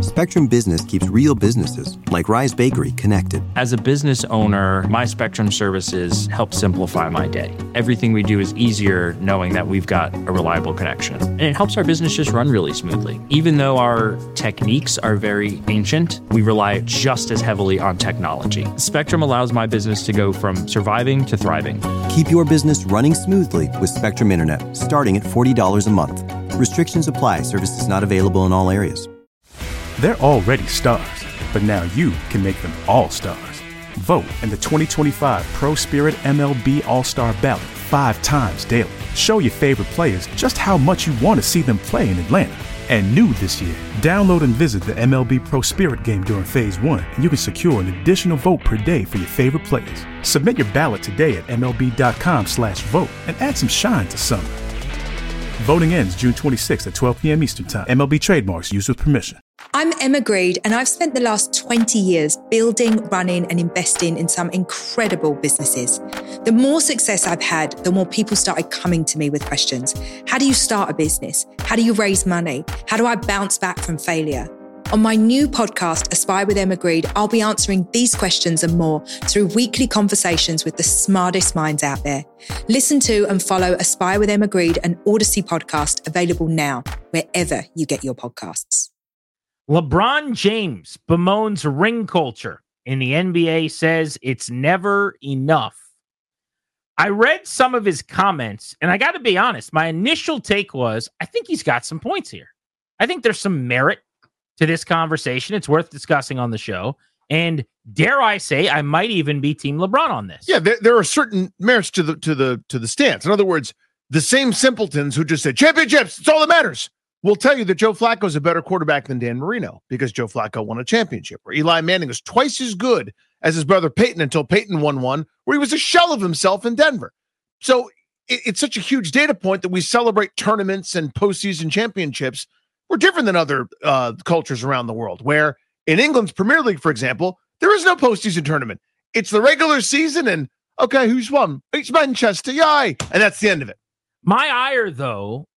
Spectrum Business keeps real businesses, like Rise Bakery, connected. As a business owner, my Spectrum services help simplify my day. Everything we do is easier knowing that we've got a reliable connection. And it helps our business just run really smoothly. Even though our techniques are very ancient, we rely just as heavily on technology. Spectrum allows my business to go from surviving to thriving. Keep your business running smoothly with Spectrum Internet, starting at $40 a month. Restrictions apply. Services not available in all areas. They're already stars, but now you can make them all stars. Vote in the 2025 Pro Spirit MLB All-Star Ballot 5 times daily. Show your favorite players just how much you want to see them play in Atlanta. And new this year, download and visit the MLB Pro Spirit game during Phase 1, and you can secure an additional vote per day for your favorite players. Submit your ballot today at MLB.com/vote and add some shine to summer. Voting ends June 26th at 12 p.m. Eastern Time. MLB trademarks used with permission. I'm Emma Greed, and I've spent the last 20 years building, running, and investing in some incredible businesses. The more success I've had, the more people started coming to me with questions. How do you start a business? How do you raise money? How do I bounce back from failure? On my new podcast, Aspire with Emma Greed, I'll be answering these questions and more through weekly conversations with the smartest minds out there. Listen to and follow Aspire with Emma Greed, an Odyssey podcast, available now, wherever you get your podcasts. LeBron James bemoans ring culture in the NBA, says it's never enough. I read some of his comments, and I got to be honest, my initial take was, I think he's got some points here. I think there's some merit to this conversation. It's worth discussing on the show. And dare I say, I might even be Team LeBron on this. Yeah, there are certain merits to the stance. In other words, the same simpletons who just said championships, it's all that matters, will tell you that Joe Flacco is a better quarterback than Dan Marino because Joe Flacco won a championship. Or Eli Manning was twice as good as his brother Peyton until Peyton won one, where he was a shell of himself in Denver. So it's such a huge data point that we celebrate tournaments and postseason championships. We're different than other cultures around the world, where in England's Premier League, for example, there is no postseason tournament. It's the regular season, and okay, who's won? It's Manchester, yay! And that's the end of it. My ire, though,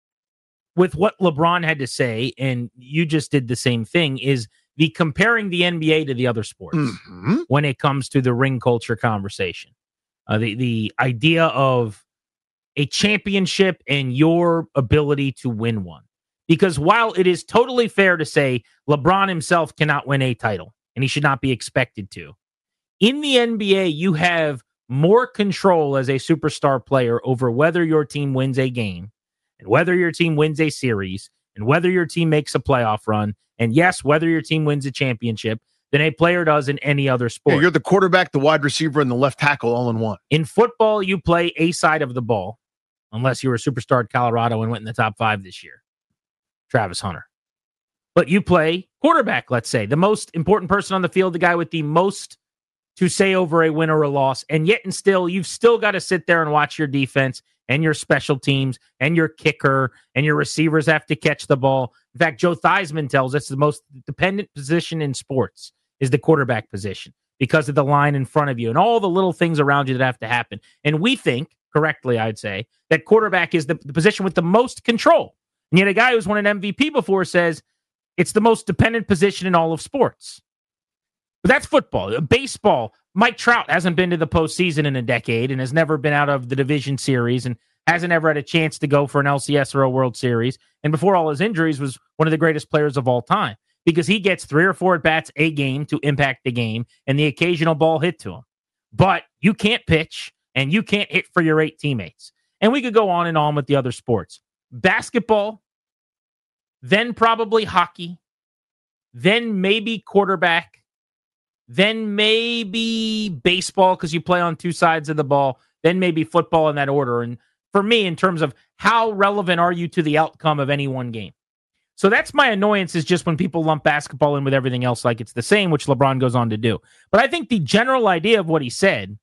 with what LeBron had to say, and you just did the same thing, is the comparing the NBA to the other sports when it comes to the ring culture conversation. The idea of a championship and your ability to win one. Because while it is totally fair to say LeBron himself cannot win a title, and he should not be expected to, in the NBA, you have more control as a superstar player over whether your team wins a game, and whether your team wins a series, and whether your team makes a playoff run, and yes, whether your team wins a championship, than a player does in any other sport. Yeah, you're the quarterback, the wide receiver, and the left tackle all in one. In football, you play a side of the ball, unless you were a superstar at Colorado and went in the top 5 this year. Travis Hunter. But you play quarterback, let's say, the most important person on the field, the guy with the most to say over a win or a loss, and yet and still, you've still got to sit there and watch your defense and your special teams and your kicker and your receivers have to catch the ball. In fact, Joe Theismann tells us the most dependent position in sports is the quarterback position because of the line in front of you and all the little things around you that have to happen. And we think, correctly, I'd say, that quarterback is the position with the most control. And yet a guy who's won an MVP before says it's the most dependent position in all of sports. But that's football. Baseball, Mike Trout hasn't been to the postseason in a decade and has never been out of the division series and hasn't ever had a chance to go for an LCS or a World Series. And before all his injuries was one of the greatest players of all time because he gets 3 or 4 at-bats a game to impact the game and the occasional ball hit to him. But you can't pitch and you can't hit for your 8 teammates. And we could go on and on with the other sports. Basketball, then probably hockey, then maybe quarterback, then maybe baseball because you play on 2 sides of the ball, then maybe football in that order. And for me, in terms of how relevant are you to the outcome of any one game? So that's my annoyance is just when people lump basketball in with everything else like it's the same, which LeBron goes on to do. But I think the general idea of what he said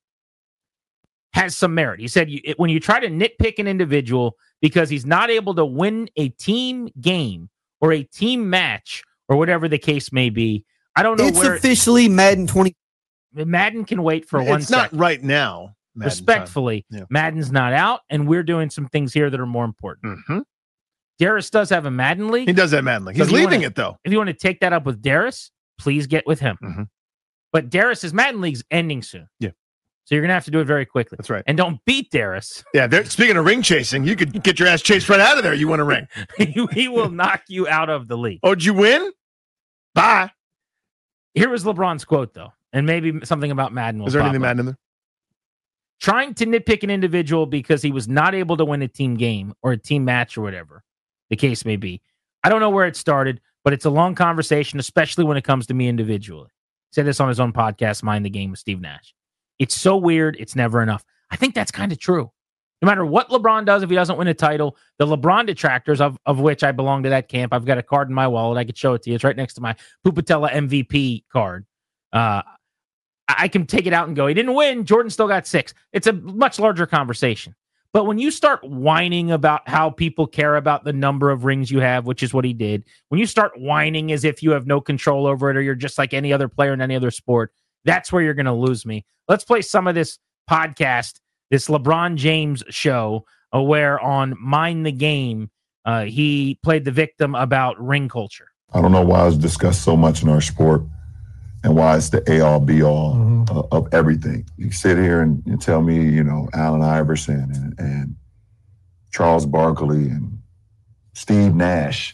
has some merit. He said when you try to nitpick an individual because he's not able to win a team game or a team match or whatever the case may be, I don't know it's officially Madden 20. Madden can wait for 1 second. It's not right now. Respectfully, Madden's not out, and we're doing some things here that are more important. Darius does have a Madden league. He does have Madden league. So He's leaving it, though. If you want to take that up with Darius, please get with him. Mhm. But Darius's Madden league's ending soon. Yeah. So you're going to have to do it very quickly. That's right. And don't beat Darius. Yeah, speaking of ring chasing, you could get your ass chased right out of there. You want a ring. He will knock you out of the league. Oh, did you win? Bye. Here was LeBron's quote, though, and maybe something about Madden. Is there anything Madden in there? Trying to nitpick an individual because he was not able to win a team game or a team match or whatever the case may be. I don't know where it started, but it's a long conversation, especially when it comes to me individually. He said this on his own podcast, Mind the Game with Steve Nash. It's so weird. It's never enough. I think that's kind of true. No matter what LeBron does, if he doesn't win a title, the LeBron detractors, of which I belong to that camp, I've got a card in my wallet. I could show it to you. It's right next to my Pupatella MVP card. I can take it out and go, he didn't win. Jordan still got 6. It's a much larger conversation. But when you start whining about how people care about the number of rings you have, which is what he did, when you start whining as if you have no control over it or you're just like any other player in any other sport, that's where you're going to lose me. Let's play some of this podcast, this LeBron James show, where on Mind the Game, he played the victim about ring culture. I don't know why it's discussed so much in our sport and why it's the all be all of everything. You sit here and tell me, you know, Allen Iverson and Charles Barkley and Steve Nash,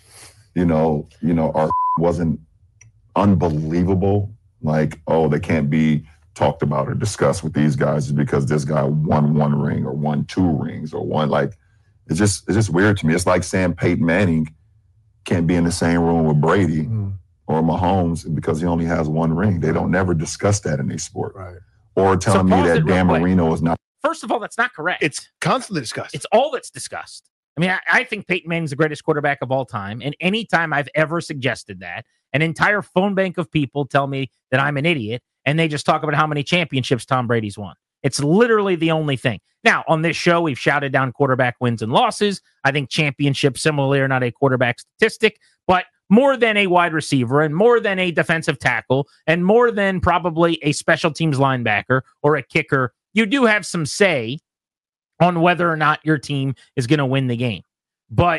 our wasn't unbelievable. Like, oh, they can't be talked about or discussed with these guys because this guy won 1 ring or won 2 rings or won, like, it's just weird to me. It's like saying Peyton Manning can't be in the same room with Brady or Mahomes because he only has 1 ring. They don't never discuss that in their sport. Right. Or telling me that Dan Marino is not. First of all, that's not correct. It's constantly discussed. It's all that's discussed. I mean, I think Peyton Manning's the greatest quarterback of all time. And anytime I've ever suggested that, an entire phone bank of people tell me that I'm an idiot, and they just talk about how many championships Tom Brady's won. It's literally the only thing. Now, on this show, we've shouted down quarterback wins and losses. I think championships, similarly, are not a quarterback statistic, but more than a wide receiver and more than a defensive tackle and more than probably a special teams linebacker or a kicker, you do have some say on whether or not your team is going to win the game. But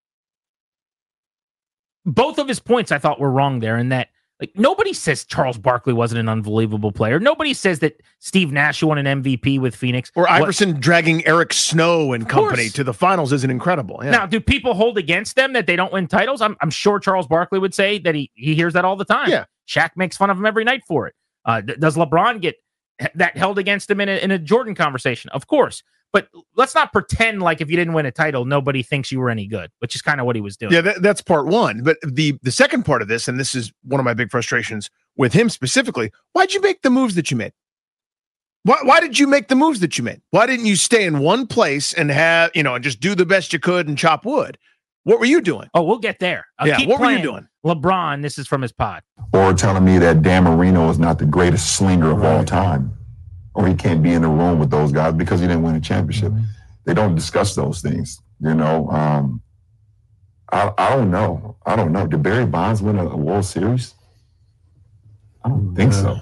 both of his points I thought were wrong there, in that, like, nobody says Charles Barkley wasn't an unbelievable player. Nobody says that Steve Nash won an MVP with Phoenix. Or Iverson dragging Eric Snow and company to the finals isn't incredible. Yeah. Now, do people hold against them that they don't win titles? I'm sure Charles Barkley would say that he hears that all the time. Yeah. Shaq makes fun of him every night for it. Does LeBron get that held against him in a Jordan conversation? Of course. But let's not pretend like if you didn't win a title, nobody thinks you were any good, which is kind of what he was doing. Yeah, that's part one. But the second part of this, and this is one of my big frustrations with him specifically, why'd you make the moves that you made? Why did you make the moves that you made? Why didn't you stay in one place and have, and just do the best you could and chop wood? What were you doing? Oh, we'll get there. What were you doing? LeBron, this is from his pod. Or telling me that Dan Marino is not the greatest slinger of all time. Or he can't be in the room with those guys because he didn't win a championship. They don't discuss those things, I don't know. Did Barry Bonds win a World Series? I don't think so.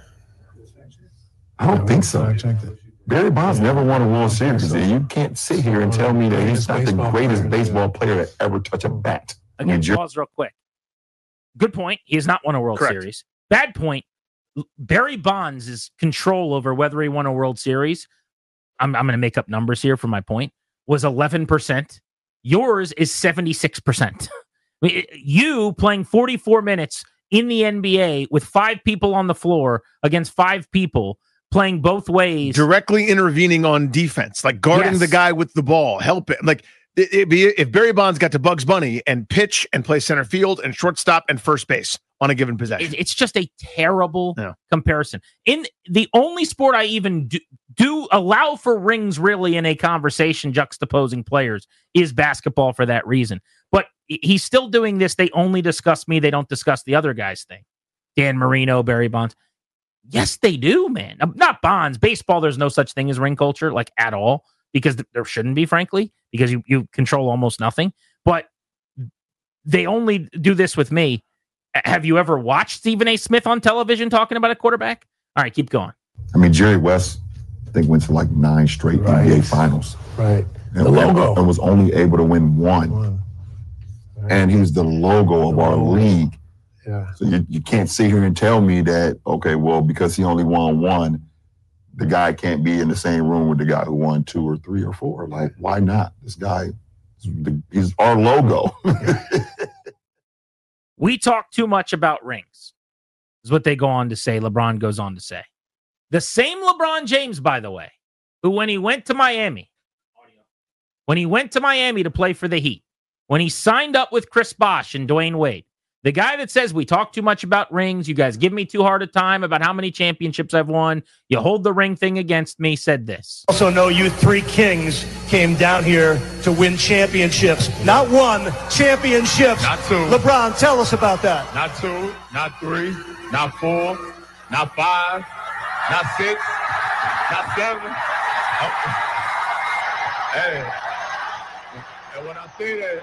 Barry Bonds never won a World Series. You can't sit here and tell me that he's not the greatest baseball player to ever touch a bat. Again, pause real quick. Good point. He has not won a World Series. Bad point. Barry Bonds' control over whether he won a World Series, I'm going to make up numbers here for my point, was 11%. Yours is 76%. You playing 44 minutes in the NBA with 5 people on the floor against 5 people playing both ways. Directly intervening on defense, like guarding the guy with the ball, help it. Like, if Barry Bonds got to Bugs Bunny and pitch and play center field and shortstop and first base on a given possession. It's just a terrible comparison. In the only sport I even do allow for rings really in a conversation juxtaposing players is basketball for that reason. But he's still doing this. They only discuss me. They don't discuss the other guys thing. Dan Marino, Barry Bonds. Yes, they do, man. Not Bonds. Baseball, there's no such thing as ring culture, like, at all, because there shouldn't be, frankly, because you control almost nothing. But they only do this with me. Have you ever watched Stephen A. Smith on television talking about a quarterback? All right, keep going. I mean, Jerry West, I think, went to like 9 straight NBA finals. Right. And was only able to win one and he's the logo of our league. Yeah. So you can't sit here and tell me that, okay, well, because he only won one, the guy can't be in the same room with the guy who won 2 or 3 or 4. Like, why not? This guy, he's our logo. We talk too much about rings, is what they go on to say. LeBron goes on to say. The same LeBron James, by the way, who when he went to Miami to play for the Heat, when he signed up with Chris Bosh and Dwayne Wade, the guy that says we talk too much about rings, you guys give me too hard a time about how many championships I've won, you hold the ring thing against me, said this. Also know you 3 kings came down here to win championships. Not 1, championships. Not 2. LeBron, tell us about that. Not 2, not 3, not 4, not 5, not 6, not 7. Hey, and when I say that,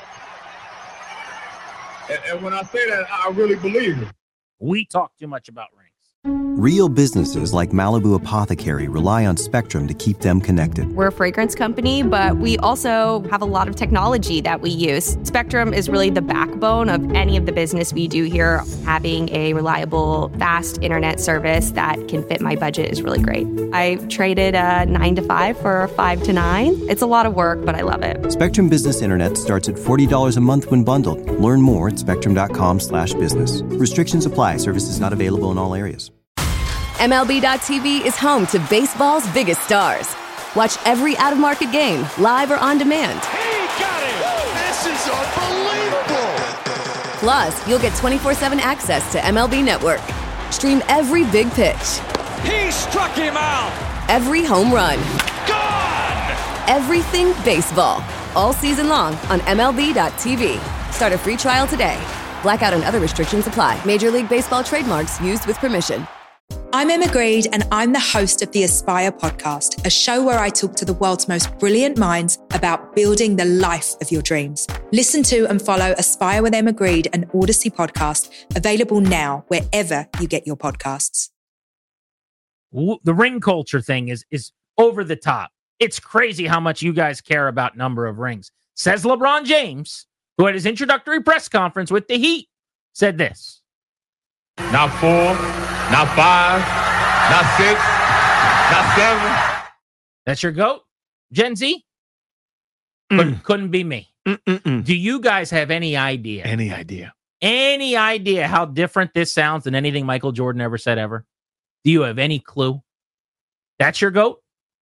and when I say that, I really believe it. We talk too much about rings. Real businesses like Malibu Apothecary rely on Spectrum to keep them connected. We're a fragrance company, but we also have a lot of technology that we use. Spectrum is really the backbone of any of the business we do here. Having a reliable, fast internet service that can fit my budget is really great. I traded a 9 to 5 for a 5 to 9. It's a lot of work, but I love it. Spectrum Business Internet starts at $40 a month when bundled. Learn more at spectrum.com/business. Restrictions apply. Services not available in all areas. MLB.tv is home to baseball's biggest stars. Watch every out-of-market game, live or on demand. He got it! This is unbelievable! Plus, you'll get 24/7 access to MLB Network. Stream every big pitch. He struck him out! Every home run. Gone! Everything baseball. All season long on MLB.tv. Start a free trial today. Blackout and other restrictions apply. Major League Baseball trademarks used with permission. I'm Emma Greed, and I'm the host of the Aspire podcast, a show where I talk to the world's most brilliant minds about building the life of your dreams. Listen to and follow Aspire with Emma Greed, an Odyssey podcast, available now wherever you get your podcasts. The ring culture thing is over the top. It's crazy how much you guys care about number of rings. Says LeBron James, who at his introductory press conference with the Heat said this. Not 4, not 5, not 6, not 7. That's your GOAT, Gen Z? Couldn't be me. Do you guys have any idea? Any idea how different this sounds than anything Michael Jordan ever said ever? Do you have any clue? That's your GOAT?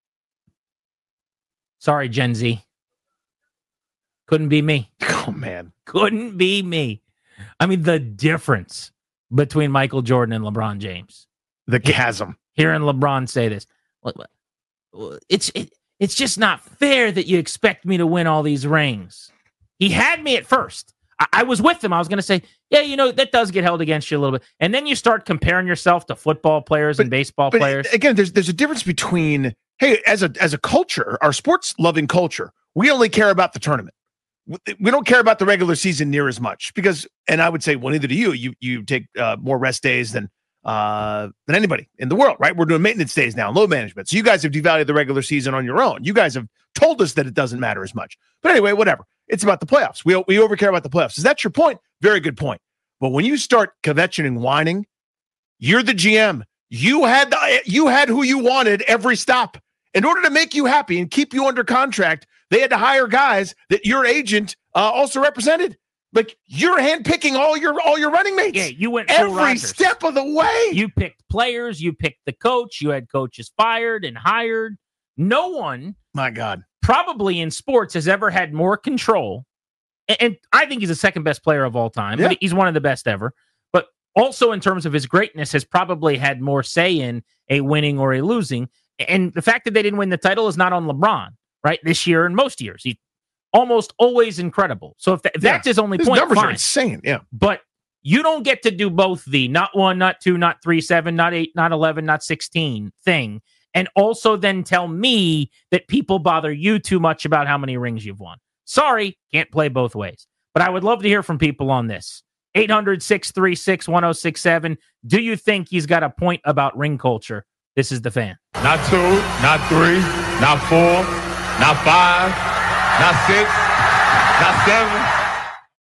Sorry, Gen Z. Couldn't be me. Oh, man. Couldn't be me. I mean, the difference between Michael Jordan and LeBron James. The chasm. Hearing LeBron say this. It's just not fair that you expect me to win all these rings. He had me at first. I was with him. I was going to say, yeah, that does get held against you a little bit. And then you start comparing yourself to football players and baseball players. Again, there's a difference between, hey, as a culture, our sports loving culture, we only care about the tournament. We don't care about the regular season near as much because, and I would say, well, neither do you. You take more rest days than anybody in the world, right? We're doing maintenance days now, load management. So you guys have devalued the regular season on your own. You guys have told us that it doesn't matter as much. But anyway, whatever. It's about the playoffs. We overcare about the playoffs. Is that your point? Very good point. But when you start kvetching and whining, you're the GM. You had who you wanted every stop. In order to make you happy and keep you under contract, they had to hire guys that your agent also represented. Like, you're handpicking all your running mates. Yeah, you went every step of the way. You picked players. You picked the coach. You had coaches fired and hired. No one, my God, probably in sports has ever had more control. And I think he's the second best player of all time. Yeah. But he's one of the best ever. But also in terms of his greatness, has probably had more say in a winning or a losing. And the fact that they didn't win the title is not on LeBron, right? This year and most years. He's almost always incredible. So if that's his only point, numbers fine. Are insane, yeah. But you don't get to do both the not 1, not 2, not 3, 7, not 8, not 11, not 16 thing, and also then tell me that people bother you too much about how many rings you've won. Sorry, can't play both ways. But I would love to hear from people on this. 800-636-1067. Do you think he's got a point about ring culture? This is the Fan. Not 2, not 3, not 4, not 5, not 6, not 7.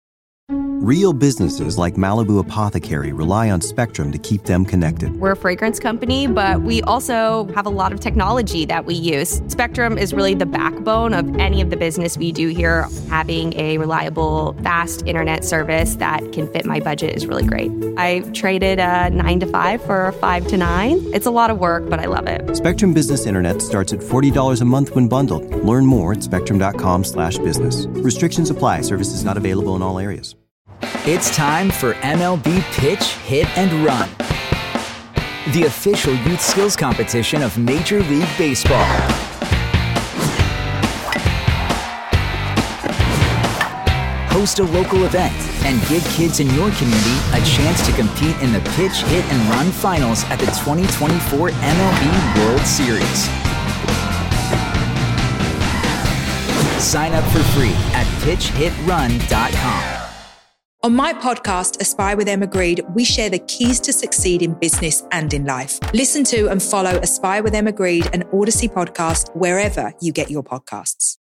Real businesses like Malibu Apothecary rely on Spectrum to keep them connected. We're a fragrance company, but we also have a lot of technology that we use. Spectrum is really the backbone of any of the business we do here. Having a reliable, fast internet service that can fit my budget is really great. I traded a 9 to 5 for a 5 to 9. It's a lot of work, but I love it. Spectrum Business Internet starts at $40 a month when bundled. Learn more at spectrum.com/business. Restrictions apply. Services not available in all areas. It's time for MLB Pitch, Hit, and Run, the official youth skills competition of Major League Baseball. Host a local event and give kids in your community a chance to compete in the Pitch, Hit, and Run finals at the 2024 MLB World Series. Sign up for free at pitchhitrun.com. On my podcast, Aspire with Emma Grede, we share the keys to succeed in business and in life. Listen to and follow Aspire with Emma Grede and Odyssey podcast wherever you get your podcasts.